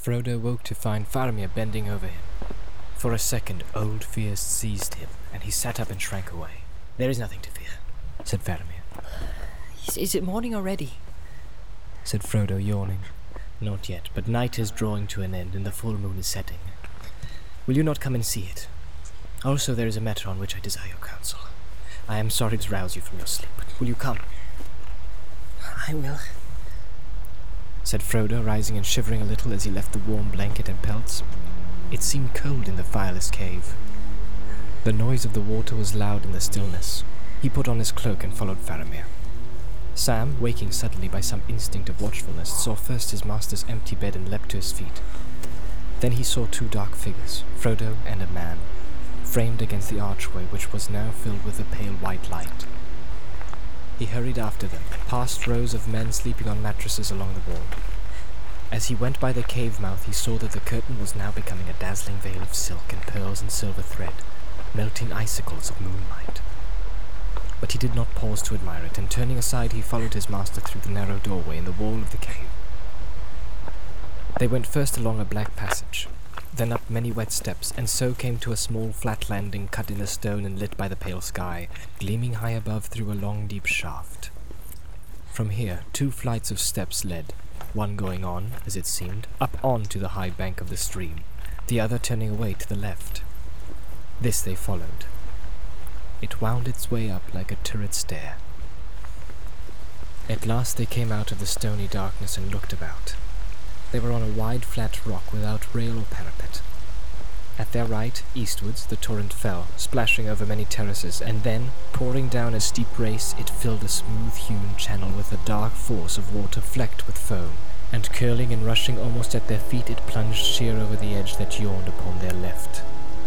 Frodo woke to find Faramir bending over him. For a second, old fears seized him, and he sat up and shrank away. "There is nothing to fear," said Faramir. Is it morning already?" said Frodo, yawning. "Not yet, but night is drawing to an end and the full moon is setting. Will you not come and see it? Also, there is a matter on which I desire your counsel. I am sorry to rouse you from your sleep, but will you come?" "I will," said Frodo, rising and shivering a little as he left the warm blanket and pelts. It seemed cold in the fireless cave. The noise of the water was loud in the stillness. He put on his cloak and followed Faramir. Sam, waking suddenly by some instinct of watchfulness, saw first his master's empty bed and leapt to his feet. Then he saw two dark figures, Frodo and a man, framed against the archway which was now filled with a pale white light. He hurried after them, past rows of men sleeping on mattresses along the wall. As he went by the cave mouth, he saw that the curtain was now becoming a dazzling veil of silk and pearls and silver thread, melting icicles of moonlight. But he did not pause to admire it, and turning aside he followed his master through the narrow doorway in the wall of the cave. They went first along a black passage, then up many wet steps, and so came to a small flat landing cut in the stone and lit by the pale sky, gleaming high above through a long deep shaft. From here, 2 flights of steps led, one going on, as it seemed, up on to the high bank of the stream, the other turning away to the left. This they followed. It wound its way up like a turret stair. At last they came out of the stony darkness and looked about. They were on a wide flat rock without rail or parapet. At their right, eastwards, the torrent fell, splashing over many terraces, and then, pouring down a steep race, it filled a smooth-hewn channel with a dark force of water flecked with foam, and curling and rushing almost at their feet, it plunged sheer over the edge that yawned upon their left.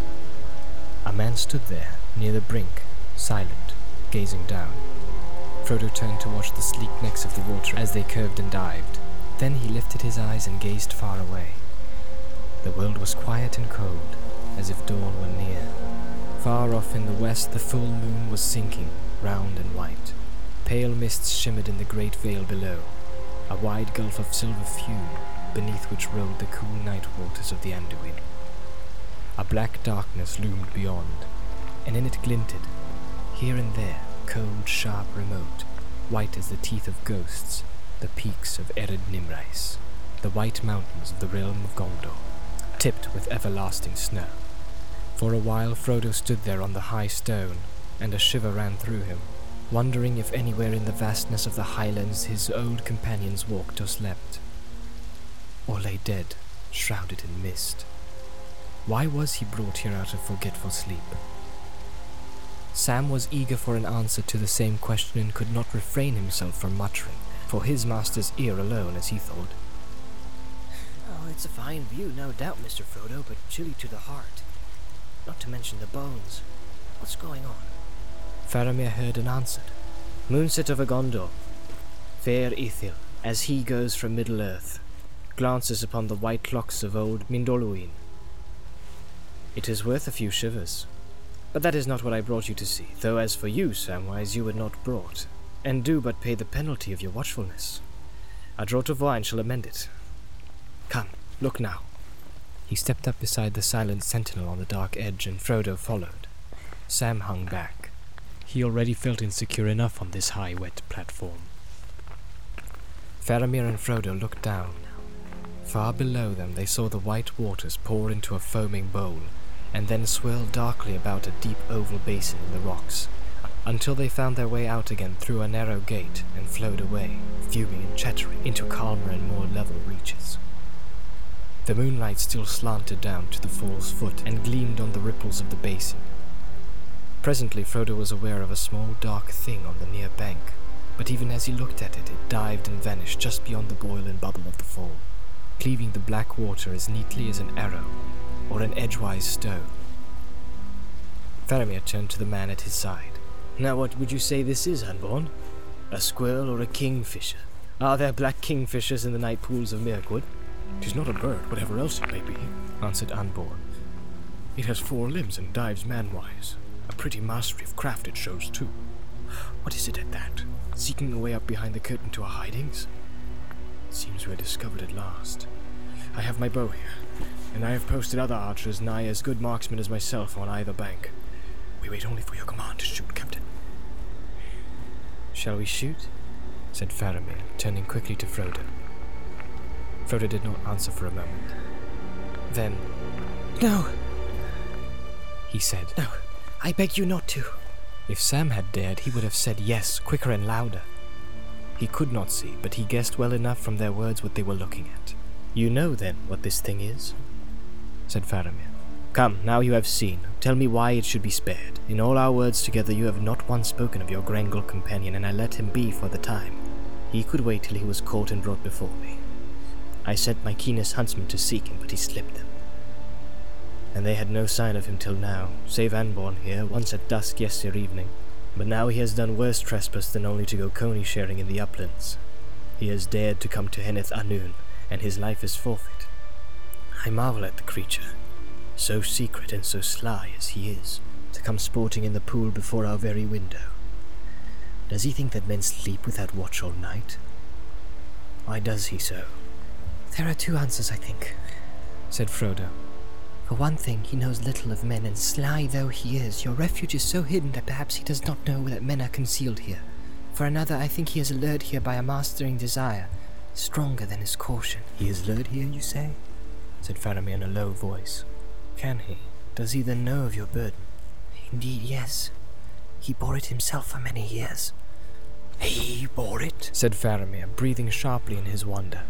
A man stood there, near the brink, silent, gazing down. Frodo turned to watch the sleek necks of the water as they curved and dived. Then he lifted his eyes and gazed far away. The world was quiet and cold, as if dawn were near. Far off in the west the full moon was sinking, round and white. Pale mists shimmered in the great vale below, a wide gulf of silver fume, beneath which rolled the cool night waters of the Anduin. A black darkness loomed beyond, and in it glinted, here and there, cold, sharp, remote, white as the teeth of ghosts, the peaks of Ered Nimrais, the white mountains of the realm of Gondor, tipped with everlasting snow. For a while Frodo stood there on the high stone, and a shiver ran through him, wondering if anywhere in the vastness of the highlands his old companions walked or slept, or lay dead, shrouded in mist. Why was he brought here out of forgetful sleep? Sam was eager for an answer to the same question and could not refrain himself from muttering, for his master's ear alone, as he thought. "Oh, it's a fine view, no doubt, Mr. Frodo, but chilly to the heart. Not to mention the bones. What's going on?" Faramir heard and answered. "Moonset over Gondor. Fair Ithil, as he goes from Middle-earth, glances upon the white locks of old Mindolluin. It is worth a few shivers. But that is not what I brought you to see, though as for you, Samwise, you were not brought, and do but pay the penalty of your watchfulness. A draught of wine shall amend it. Come, look now." He stepped up beside the silent sentinel on the dark edge, and Frodo followed. Sam hung back. He already felt insecure enough on this high, wet platform. Faramir and Frodo looked down. Far below them they saw the white waters pour into a foaming bowl, and then swirl darkly about a deep oval basin in the rocks, until they found their way out again through a narrow gate and flowed away, fuming and chattering, into calmer and more level reaches. The moonlight still slanted down to the fall's foot and gleamed on the ripples of the basin. Presently Frodo was aware of a small dark thing on the near bank, but even as he looked at it, it dived and vanished just beyond the boil and bubble of the fall, cleaving the black water as neatly as an arrow or an edgewise stone. Faramir turned to the man at his side. "Now what would you say this is, Unborn? A squirrel or a kingfisher? Are there black kingfishers in the night pools of Mirkwood?" "'Tis not a bird, whatever else it may be," answered Unborn. "It has 4 limbs and dives manwise. A pretty mastery of craft it shows, too. What is it at that? Seeking a way up behind the curtain to our hidings? It seems we are discovered at last. I have my bow here, and I have posted other archers nigh as good marksmen as myself on either bank. We wait only for your command to shoot, Captain. Shall we shoot? Said Faramir, turning quickly to Frodo. Frodo did not answer for a moment. Then, No! he said. No, I beg you not to. If Sam had dared, he would have said yes, quicker and louder. He could not see, but he guessed well enough from their words what they were looking at. You know, then, what this thing is? Said Faramir. Come, now you have seen. Tell me why it should be spared. In all our words together you have not once spoken of your Grendel companion, and I let him be for the time. He could wait till he was caught and brought before me. I sent my keenest huntsman to seek him, but he slipped them. And they had no sign of him till now, save Anborn here, once at dusk yesterday evening. But now he has done worse trespass than only to go coney sharing in the uplands. He has dared to come to Henneth Annwn, and his life is forfeit. I marvel at the creature, so secret and so sly as he is, to come sporting in the pool before our very window. Does he think that men sleep without watch all night? Why does he so? There are two answers, I think, said Frodo. For one thing, he knows little of men, and sly though he is, your refuge is so hidden that perhaps he does not know that men are concealed here. For another, I think he is lured here by a mastering desire, stronger than his caution. He is lured here, you say? Said Faramir in a low voice. Can he? Does he then know of your burden? Indeed, yes. He bore it himself for many years. He bore it? Said Faramir, breathing sharply in his wonder.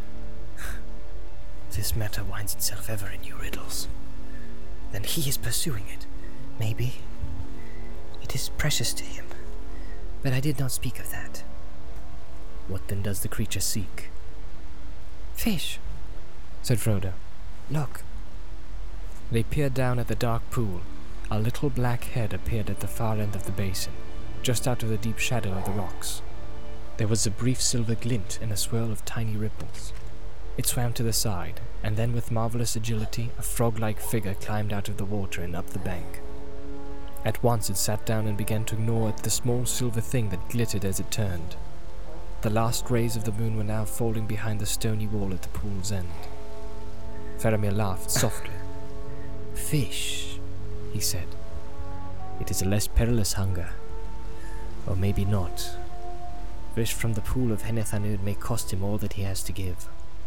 This matter winds itself ever in new riddles. Then he is pursuing it. Maybe. It is precious to him. But I did not speak of that. What then does the creature seek? Fish, said Frodo. Look. They peered down at the dark pool. A little black head appeared at the far end of the basin, just out of the deep shadow of the rocks. There was a brief silver glint and a swirl of tiny ripples. It swam to the side, and then with marvelous agility, a frog-like figure climbed out of the water and up the bank. At once it sat down and began to gnaw at the small silver thing that glittered as it turned. The last rays of the moon were now falling behind the stony wall at the pool's end. Faramir laughed softly. Fish, he said. It is a less perilous hunger. Or maybe not. Fish from the pool of Henneth Annwn may cost him all that he has to give.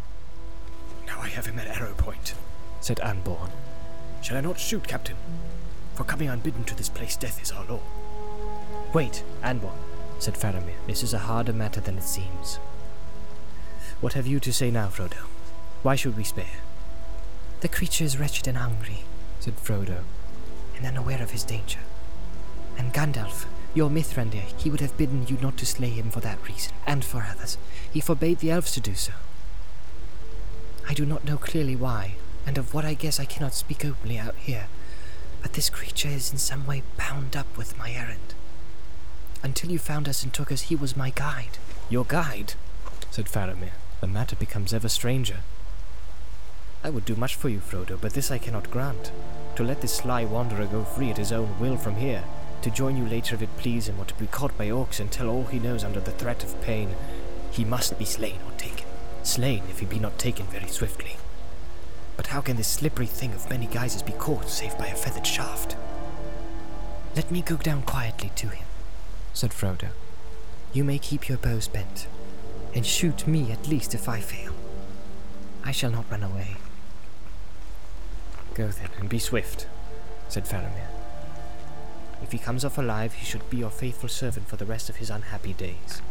Now I have him at arrow point, said Anborn. Shall I not shoot, Captain? For coming unbidden to this place, death is our law. Wait, Anborn, said Faramir. This is a harder matter than it seems. What have you to say now, Frodo? Why should we spare? The creature is wretched and hungry, said Frodo, and unaware of his danger. And Gandalf, your Mithrandir, he would have bidden you not to slay him for that reason, and for others. He forbade the elves to do so. I do not know clearly why, and of what I guess I cannot speak openly out here, but this creature is in some way bound up with my errand. Until you found us and took us, he was my guide. Your guide? Said Faramir. The matter becomes ever stranger. I would do much for you, Frodo, but this I cannot grant. To let this sly wanderer go free at his own will from here, to join you later if it please him, or to be caught by orcs and tell all he knows under the threat of pain, he must be slain or taken. Slain if he be not taken very swiftly. But how can this slippery thing of many guises be caught save by a feathered shaft? Let me go down quietly to him, said Frodo. You may keep your bows bent, and shoot me at least if I fail. I shall not run away. Go then, and be swift, said Faramir. If he comes off alive, he should be your faithful servant for the rest of his unhappy days.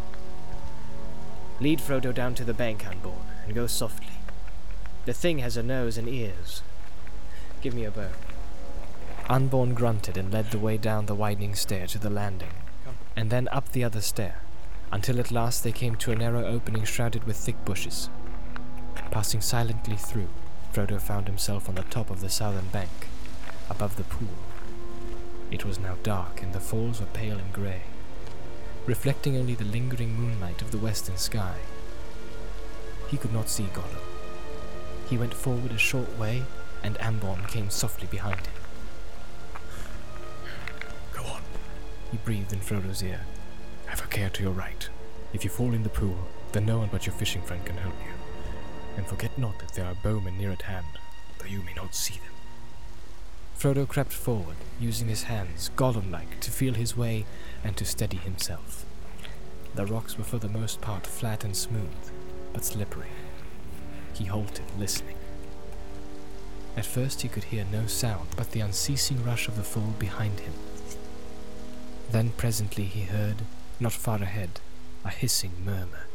Lead Frodo down to the bank, Anborn, and go softly. The thing has a nose and ears. Give me a bow. Anborn grunted and led the way down the widening stair to the landing, and then up the other stair, until at last they came to a narrow opening shrouded with thick bushes. Passing silently through, Frodo found himself on the top of the southern bank, above the pool. It was now dark, and the falls were pale and grey, reflecting only the lingering moonlight of the western sky. He could not see Gollum. He went forward a short way, and Anborn came softly behind him. Go on, he breathed in Frodo's ear. Have a care to your right. If you fall in the pool, then no one but your fishing friend can help you. and forget not that there are bowmen near at hand, though you may not see them. Frodo crept forward, using his hands, Gollum-like, to feel his way and to steady himself. The rocks were for the most part flat and smooth, but slippery. He halted, listening. At first he could hear no sound but the unceasing rush of the fall behind him. Then presently he heard, not far ahead, a hissing murmur.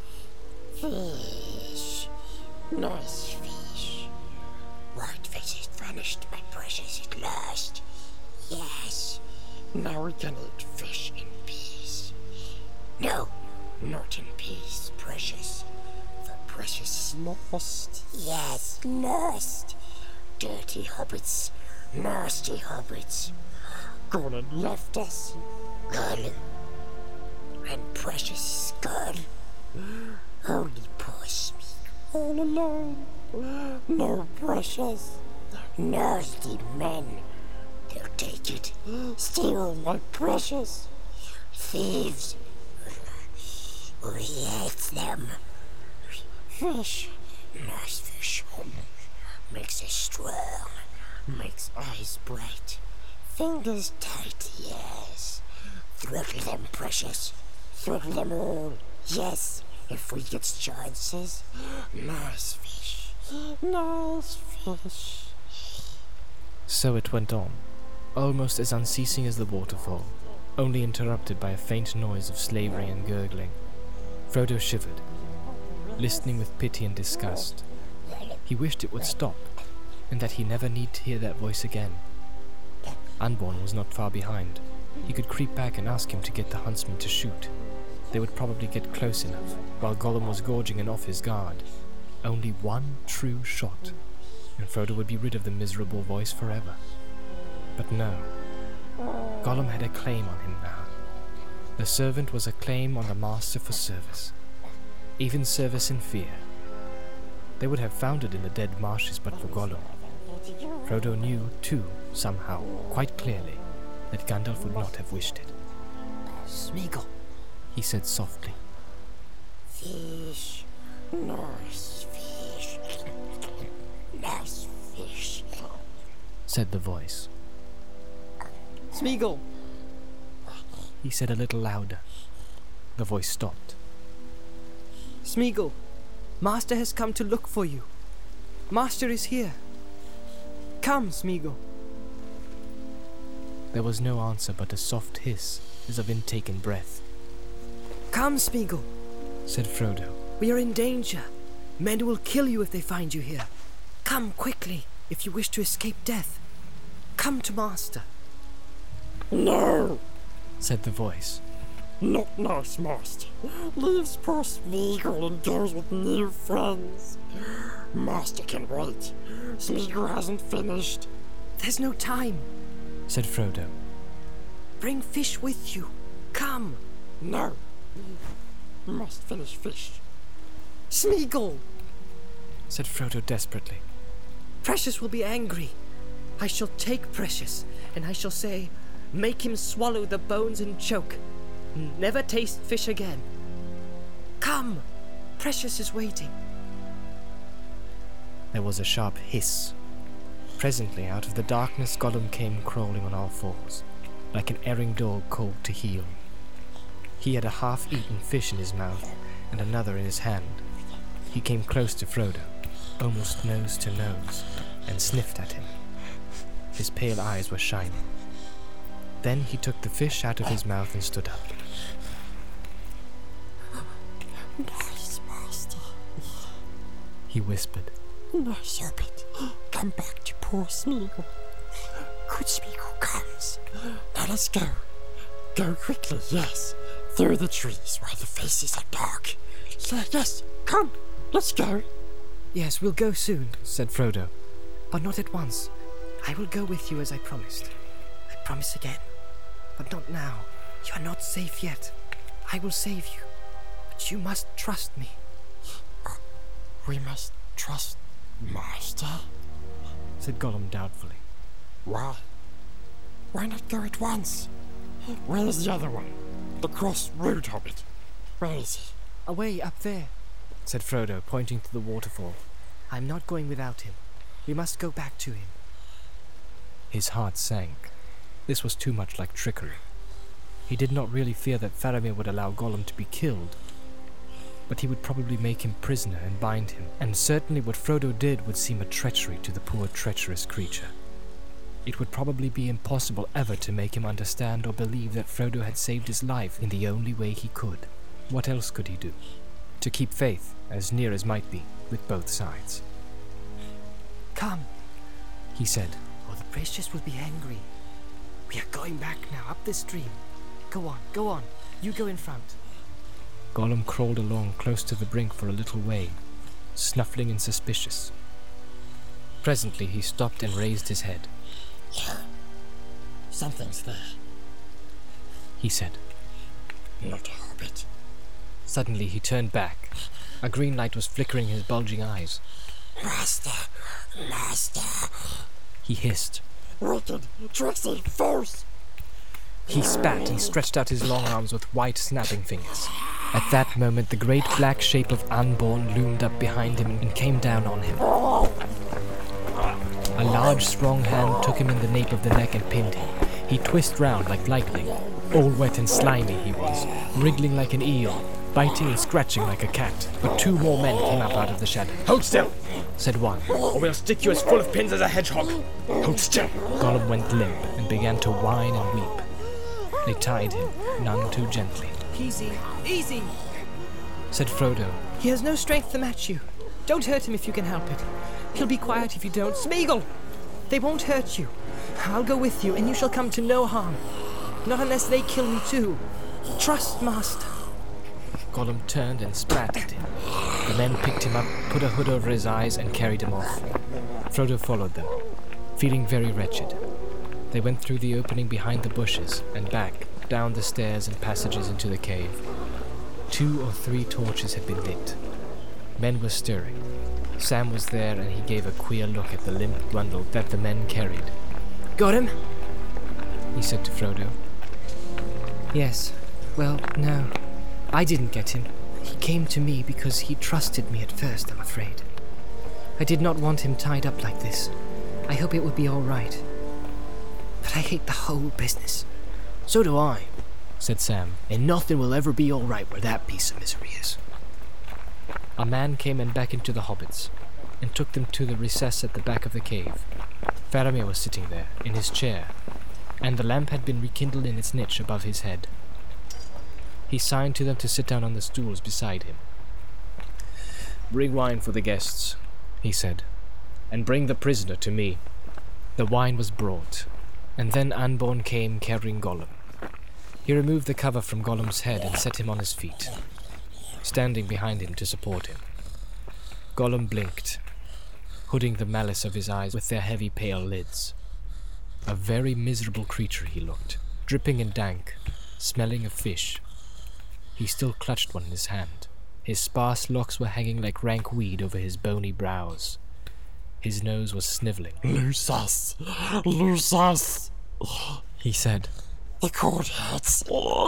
Fish. Nice fish. Right fish is vanished, my precious, at last. Yes. Now we can eat fish in peace. No, not in peace, precious. For precious is lost. Yes, lost. Dirty hobbits. Nasty hobbits. Gone and left us. Gollum. And precious is gone. Only poor Smeagol all alone. No precious. Nasty men. They'll take it. Steal my precious. Thieves. We hate them. Fish. Nice fish. Makes us strong. Makes eyes bright. Fingers tight, yes. Throttle them, precious. Throttle them all. Yes, if we get chances. Nice fish. Nice fish. So it went on, almost as unceasing as the waterfall, only interrupted by a faint noise of slavering and gurgling. Frodo shivered, listening with pity and disgust. He wished it would stop, and that he never need to hear that voice again. Unborn was not far behind. He could creep back and ask him to get the huntsman to shoot. They would probably get close enough, while Gollum was gorging and off his guard. Only one true shot, and Frodo would be rid of the miserable voice forever. But no. Gollum had a claim on him now. The servant was a claim on the master for service. Even service in fear. They would have found it in the dead marshes but for Gollum. Frodo knew, too, somehow, quite clearly, that Gandalf would not have wished it. Smeagol, he said softly. Fish. Nice fish. Nice fish. Said the voice. Smeagol, He said a little louder. The voice stopped. Smeagol, Master has come to look for you. Master is here. Come, Smeagol. There was no answer but a soft hiss as of intaken breath. Come, Smeagol, Said Frodo. we are in danger. Men will kill you if they find you here. Come quickly, if you wish to escape death. Come to Master. No, Said the voice. not nice, master. Leaves poor Smeagol and goes with new friends. Master can wait. Smeagol hasn't finished. There's no time. Said Frodo. Bring fish with you. Come. No. Must finish fish. Smeagol, Said Frodo desperately. Precious will be angry. I shall take Precious, and I shall say, make him swallow the bones and choke. Never taste fish again. Come. Precious is waiting. There was a sharp hiss. Presently, out of the darkness, Gollum came crawling on all fours, like an erring dog called to heel. He had a half-eaten fish in his mouth and another in his hand. He came close to Frodo, almost nose to nose, and sniffed at him. His pale eyes were shining. Then he took the fish out of his mouth and stood up. Nice, master. He whispered. Nice hobbit. Come back to poor Smeagol. Good Smeagol comes. Now let's go. Go quickly, yes. Through the trees while the faces are dark. Yes, come. Let's go. Yes, we'll go soon, Said Frodo. but not at once. I will go with you as I promised. I promise again. But not now. You are not safe yet. I will save you. But you must trust me. We must trust Master. Said Gollum doubtfully. Why? Why not go at once? Where's the other one? The crossroad hobbit. Where is he? Away up there. Said Frodo, pointing to the waterfall. I'm not going without him. We must go back to him. His heart sank. This was too much like trickery. He did not really fear that Faramir would allow Gollum to be killed, but he would probably make him prisoner and bind him, and certainly what Frodo did would seem a treachery to the poor treacherous creature. It would probably be impossible ever to make him understand or believe that Frodo had saved his life in the only way he could. What else could he do? To keep faith, as near as might be, with both sides. Come, He said, or the Precious will be angry. We are going back now, up the stream. Go on. You go in front. Gollum crawled along close to the brink for a little way, snuffling and suspicious. Presently he stopped and raised his head. Yeah. Something's there. He said. Not a hobbit. Suddenly he turned back. A green light was flickering his bulging eyes. Master! He hissed. Wicked! Tricksy! False! He spat and stretched out his long arms with white snapping fingers. At that moment the great black shape of Unborn loomed up behind him and came down on him. A large strong hand took him in the nape of the neck and pinned him. He twisted round like lightning. All wet and slimy he was, wriggling like an eel, biting and scratching like a cat. But two more men came up out of the shadow. Hold still, Said one. or we'll stick you as full of pins as a hedgehog. Hold still. Gollum went limp and began to whine and weep. They tied him, none too gently. Easy, Said Frodo. He has no strength to match you. Don't hurt him if you can help it. He'll be quiet if you don't. Smeagol! They won't hurt you. I'll go with you, and you shall come to no harm. Not unless they kill me too. Trust, Master. Gollum turned and spat at him. The men picked him up, put a hood over his eyes, and carried him off. Frodo followed them, feeling very wretched. They went through the opening behind the bushes and back, down the stairs and passages into the cave. 2 or 3 torches had been lit. Men were stirring. Sam was there, and he gave a queer look at the limp bundle that the men carried. Got him? He said to Frodo. Yes. Well, no. I didn't get him. He came to me because he trusted me at first, I'm afraid. I did not want him tied up like this. I hope it would be all right. But I hate the whole business. So do I, said Sam. and nothing will ever be all right where that piece of misery is. A man came and beckoned to the hobbits, and took them to the recess at the back of the cave. Faramir was sitting there, in his chair, and the lamp had been rekindled in its niche above his head. He signed to them to sit down on the stools beside him. Bring wine for the guests, he said, and bring the prisoner to me. The wine was brought, and then Unborn came carrying Gollum. He removed the cover from Gollum's head and set him on his feet, standing behind him to support him. Gollum blinked, hooding the malice of his eyes with their heavy pale lids. A very miserable creature he looked, dripping and dank, smelling of fish. He still clutched one in his hand. His sparse locks were hanging like rank weed over his bony brows. His nose was snivelling. Loose us! Loose us! He said, The cord hurts.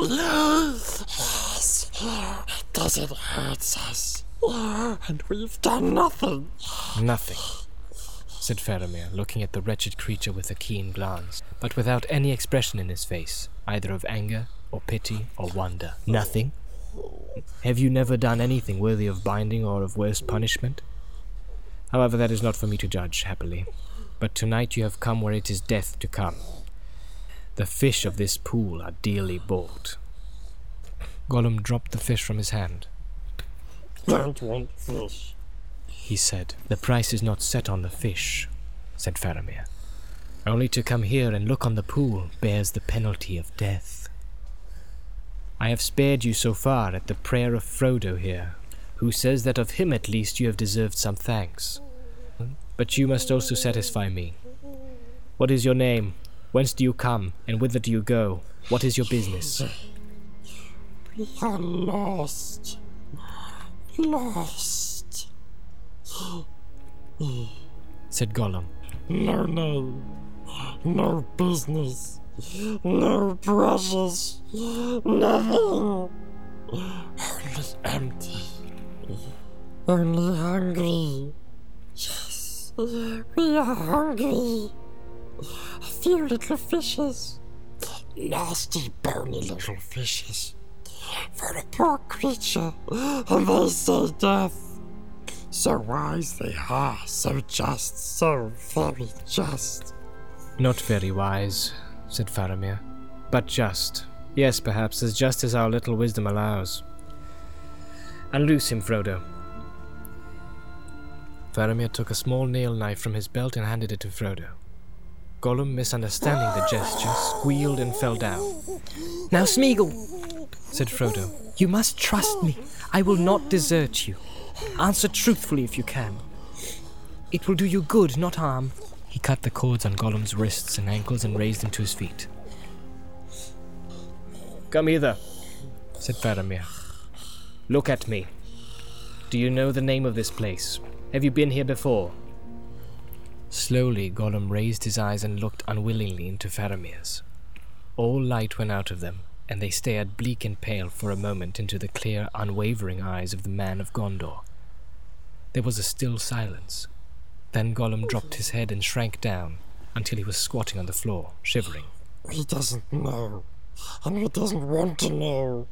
Yes, it does, it hurts us. And we've done nothing. Nothing, said Faramir, looking at the wretched creature with a keen glance, but without any expression in his face, either of anger, or pity, or wonder. Nothing? Have you never done anything worthy of binding or of worse punishment? However, that is not for me to judge, happily. But tonight you have come where it is death to come. The fish of this pool are dearly bought. Gollum dropped the fish from his hand. Don't want fish, He said. The price is not set on the fish, said Faramir. Only to come here and look on the pool bears the penalty of death. I have spared you so far at the prayer of Frodo here, who says that of him at least you have deserved some thanks. But you must also satisfy me. What is your name? Whence do you come, and whither do you go? What is your business? We are lost. Lost. Said Gollum. No name. No business. No precious. Nothing. Only empty. Only hungry. We are hungry. A few little fishes. Nasty, bony little fishes. For a poor creature, and they say death. So wise they are, so just, so very just. Not very wise, said Faramir, but just. Yes, perhaps as just as our little wisdom allows. Unloose him, Frodo. Faramir took a small nail knife from his belt and handed it to Frodo. Gollum, misunderstanding the gesture, squealed and fell down. Now, Smeagol, said Frodo. you must trust me. I will not desert you. Answer truthfully if you can. It will do you good, not harm. He cut the cords on Gollum's wrists and ankles and raised him to his feet. Come hither, said Faramir. Look at me. Do you know the name of this place? Have you been here before? Slowly, Gollum raised his eyes and looked unwillingly into Faramir's. All light went out of them, and they stared bleak and pale for a moment into the clear, unwavering eyes of the man of Gondor. There was a still silence. Then Gollum dropped his head and shrank down until he was squatting on the floor, shivering. He doesn't know, and he doesn't want to know.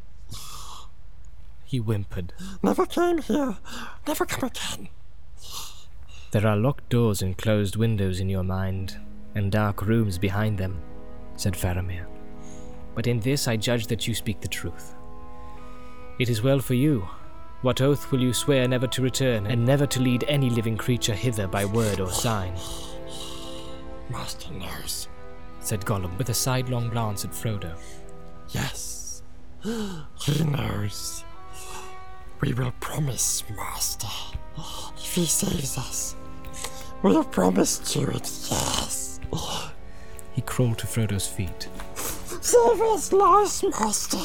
He whimpered. Never came here, never come again. There are locked doors and closed windows in your mind, and dark rooms behind them, said Faramir. But in this I judge that you speak the truth. It is well for you. What oath will you swear never to return, and never to lead any living creature hither by word or sign? Master knows, said Gollum, with a sidelong glance at Frodo. Yes, he knows. We will promise, Master, if he saves us. We'll promise to it, yes. He crawled to Frodo's feet. Save us, lives, Master.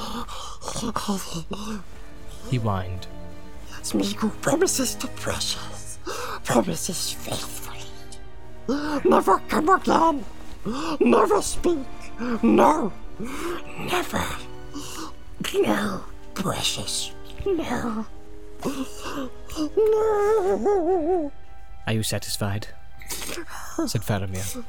He whined. Smeagol promises to Precious, promises faithfully. Never come again, never speak, no, never, no, Precious, no, no. Are you satisfied? Said Faramir.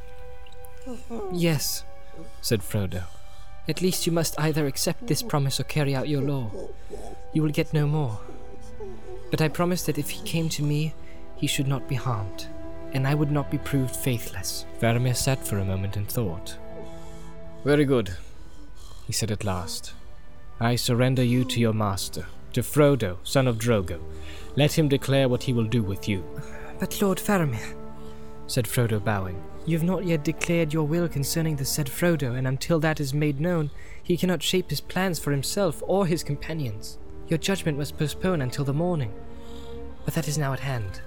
Yes, said Frodo. at least you must either accept this promise or carry out your law. You will get no more. But I promise that if he came to me, he should not be harmed, and I would not be proved faithless. Faramir sat for a moment and thought. Very good, he said at last. I surrender you to your master, to Frodo, son of Drogo. Let him declare what he will do with you. But Lord Faramir, said Frodo, bowing, you have not yet declared your will concerning the said Frodo, and until that is made known, he cannot shape his plans for himself or his companions. Your judgment must postpone until the morning, but that is now at hand.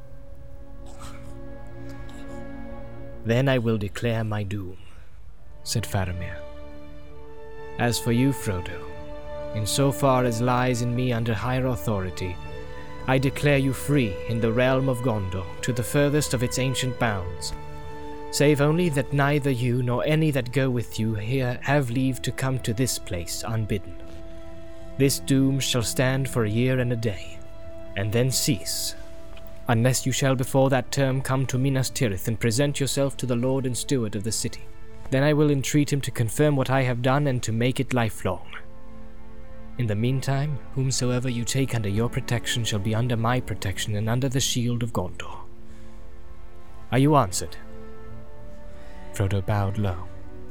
Then I will declare my doom, said Faramir. As for you, Frodo, in so far as lies in me under higher authority, I declare you free in the realm of Gondor to the furthest of its ancient bounds, save only that neither you nor any that go with you here have leave to come to this place unbidden. This doom shall stand for a year and a day, and then cease, unless you shall before that term come to Minas Tirith and present yourself to the Lord and Steward of the city. Then I will entreat him to confirm what I have done and to make it lifelong. In the meantime, whomsoever you take under your protection shall be under my protection and under the shield of Gondor. Are you answered? Frodo bowed low.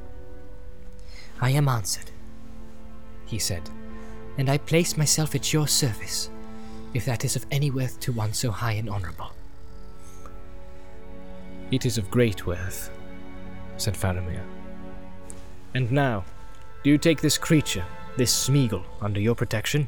I am answered, he said, and I place myself at your service, if that is of any worth to one so high and honorable. It is of great worth, said Faramir. And now, do you take this creature, this Smeagol, under your protection?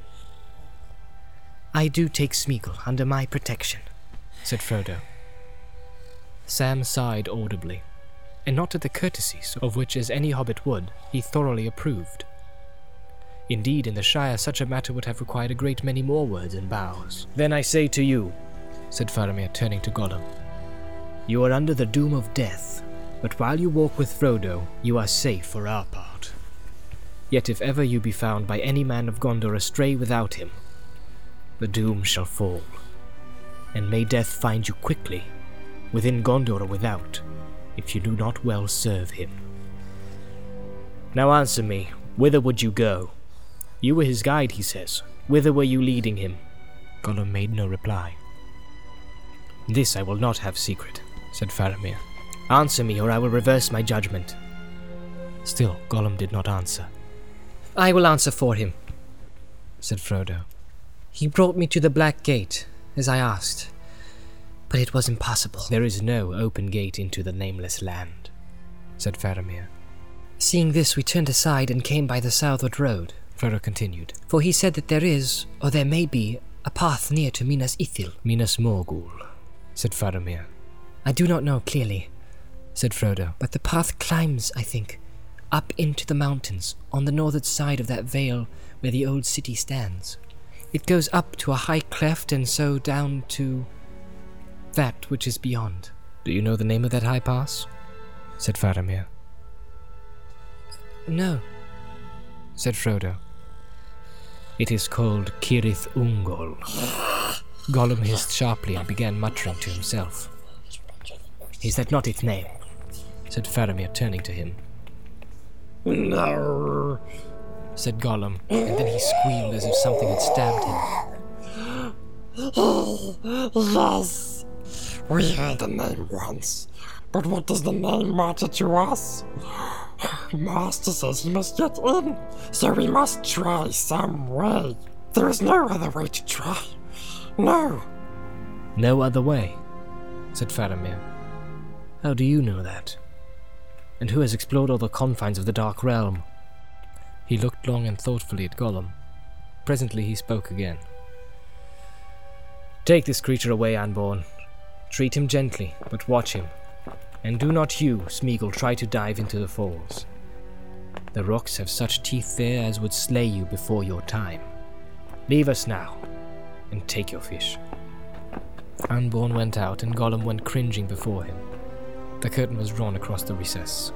I do take Smeagol under my protection, said Frodo. Sam sighed audibly, and not at the courtesies of which, as any hobbit would, he thoroughly approved. Indeed, in the Shire such a matter would have required a great many more words and bows. Then I say to you, said Faramir, turning to Gollum, you are under the doom of death, but while you walk with Frodo, you are safe for our part. Yet if ever you be found by any man of Gondor astray without him, the doom shall fall. and may death find you quickly, within Gondor or without, if you do not well serve him. Now answer me, whither would you go? You were his guide, he says. Whither were you leading him? Gollum made no reply. This I will not have secret, said Faramir. Answer me, or I will reverse my judgment. Still, Gollum did not answer. I will answer for him, said Frodo. He brought me to the Black Gate, as I asked, but it was impossible. There is no open gate into the Nameless Land, said Faramir. Seeing this, we turned aside and came by the southward road, Frodo continued. For he said that there is, or there may be, a path near to Minas Ithil. Minas Morgul, said Faramir. I do not know clearly, said Frodo. But the path climbs, I think, up into the mountains, on the northern side of that vale where the old city stands. It goes up to a high cleft and so down to that which is beyond. Do you know the name of that high pass? Said Faramir. No, said Frodo. It is called Cirith Ungol. Gollum hissed sharply and began muttering to himself. Is that not its name? Said Faramir, turning to him. No, said Gollum, and then he squealed as if something had stabbed him. Yes, we heard the name once, but what does the name matter to us? Master says he must get in, so we must try some way. There is no other way to try. No. No other way, said Faramir. How do you know that? And who has explored all the confines of the Dark Realm? He looked long and thoughtfully at Gollum. Presently he spoke again. Take this creature away, Anborn. Treat him gently, but watch him. And do not you, Smeagol, try to dive into the falls. The rocks have such teeth there as would slay you before your time. Leave us now, and take your fish. Anborn went out, and Gollum went cringing before him. The curtain was drawn across the recess.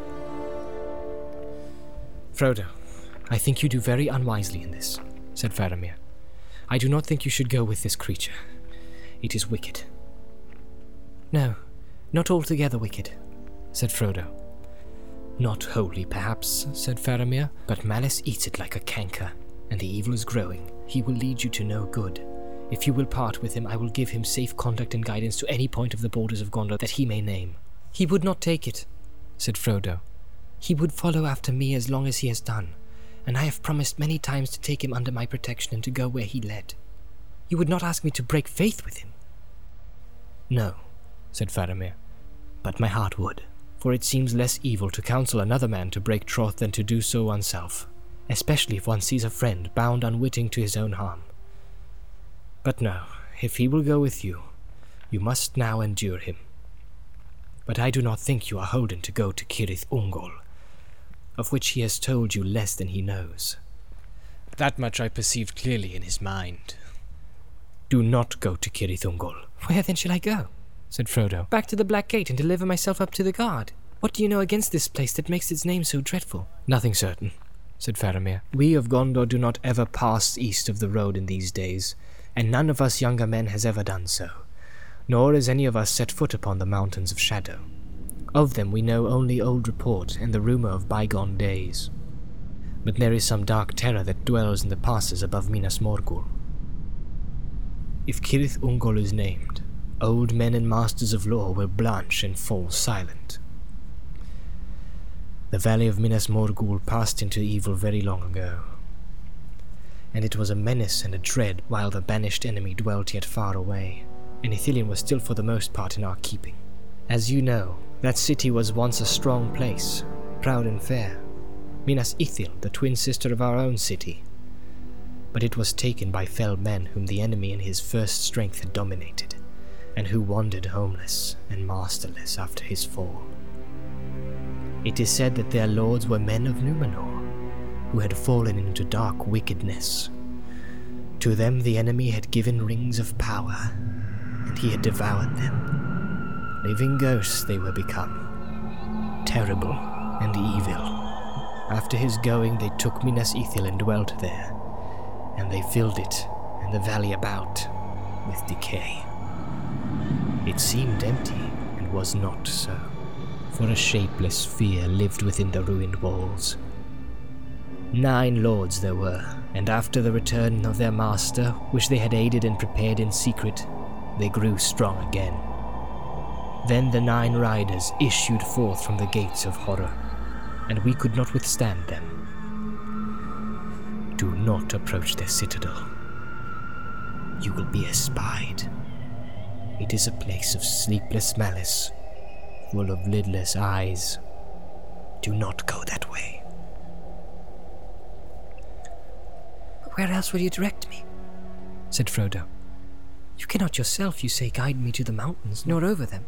Frodo, I think you do very unwisely in this, said Faramir. I do not think you should go with this creature. It is wicked. No, not altogether wicked, said Frodo. Not wholly, perhaps, said Faramir, but malice eats it like a canker, and the evil is growing. He will lead you to no good. If you will part with him, I will give him safe conduct and guidance to any point of the borders of Gondor that he may name. He would not take it, said Frodo. He would follow after me as long as he has done, and I have promised many times to take him under my protection and to go where he led. You would not ask me to break faith with him? No, said Faramir, but my heart would, for it seems less evil to counsel another man to break troth than to do so oneself, especially if one sees a friend bound unwitting to his own harm. But no, if he will go with you, you must now endure him. But I do not think you are holden to go to Cirith Ungol, of which he has told you less than he knows. That much I perceived clearly in his mind. Do not go to Cirith Ungol. Where then shall I go? Said Frodo. Back to the Black Gate and deliver myself up to the guard. What do you know against this place that makes its name so dreadful? Nothing certain, said Faramir. We of Gondor do not ever pass east of the road in these days, and none of us younger men has ever done so, nor has any of us set foot upon the Mountains of Shadow. Of them we know only old report and the rumour of bygone days. But there is some dark terror that dwells in the passes above Minas Morgul. If Cirith Ungol is named, old men and masters of lore will blanch and fall silent. The valley of Minas Morgul passed into evil very long ago, and it was a menace and a dread while the banished enemy dwelt yet far away, and Ithilien was still for the most part in our keeping. As you know, that city was once a strong place, proud and fair, Minas Ithil, the twin sister of our own city. But it was taken by fell men whom the enemy in his first strength had dominated, and who wandered homeless and masterless after his fall. It is said that their lords were men of Numenor, who had fallen into dark wickedness. To them the enemy had given rings of power, and he had devoured them. Living ghosts they were become, terrible and evil. After his going they took Minas Ithil and dwelt there, and they filled it and the valley about with decay. It seemed empty, and was not so, for a shapeless fear lived within the ruined walls. 9 lords there were, and after the return of their master, which they had aided and prepared in secret, they grew strong again. Then the 9 riders issued forth from the gates of horror, and we could not withstand them. Do not approach their citadel. You will be espied. It is a place of sleepless malice, full of lidless eyes. Do not go that way. But where else will you direct me? Said Frodo. You cannot yourself, you say, guide me to the mountains, nor over them.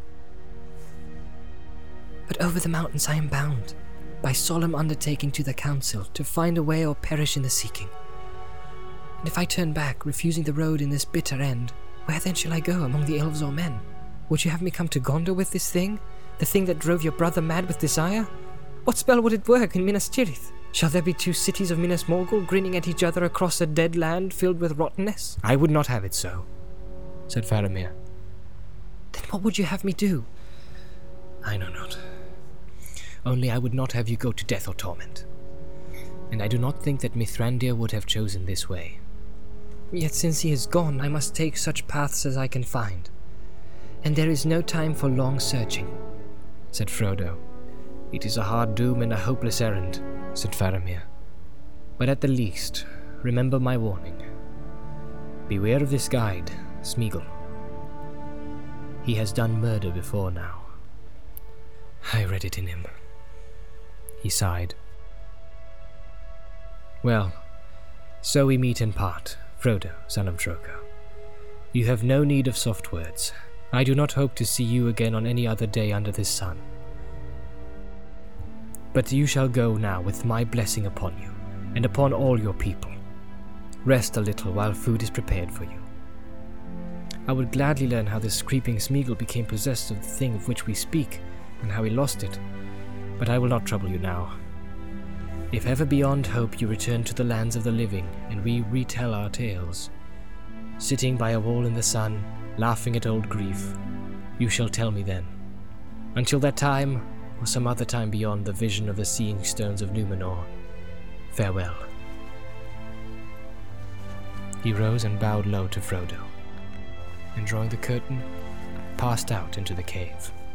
But over the mountains I am bound, by solemn undertaking to the council, to find a way or perish in the seeking. And if I turn back, refusing the road in this bitter end, where then shall I go among the elves or men? Would you have me come to Gondor with this thing? The thing that drove your brother mad with desire? What spell would it work in Minas Tirith? Shall there be 2 cities of Minas Morgul grinning at each other across a dead land filled with rottenness? I would not have it so, said Faramir. Then what would you have me do? I know not. Only I would not have you go to death or torment. And I do not think that Mithrandir would have chosen this way. Yet since he is gone, I must take such paths as I can find. And there is no time for long searching, said Frodo. It is a hard doom and a hopeless errand, said Faramir. But at the least, remember my warning. Beware of this guide, Smeagol. He has done murder before now. I read it in him. He sighed. Well, so we meet and part, Frodo, son of Drogo. You have no need of soft words. I do not hope to see you again on any other day under this sun. But you shall go now with my blessing upon you, and upon all your people. Rest a little while food is prepared for you. I would gladly learn how this creeping Smeagol became possessed of the thing of which we speak, and how he lost it, but I will not trouble you now. If ever beyond hope you return to the lands of the living, and we retell our tales, sitting by a wall in the sun, laughing at old grief, you shall tell me then. Until that time, or some other time beyond the vision of the seeing stones of Numenor, farewell. He rose and bowed low to Frodo, and drawing the curtain, passed out into the cave.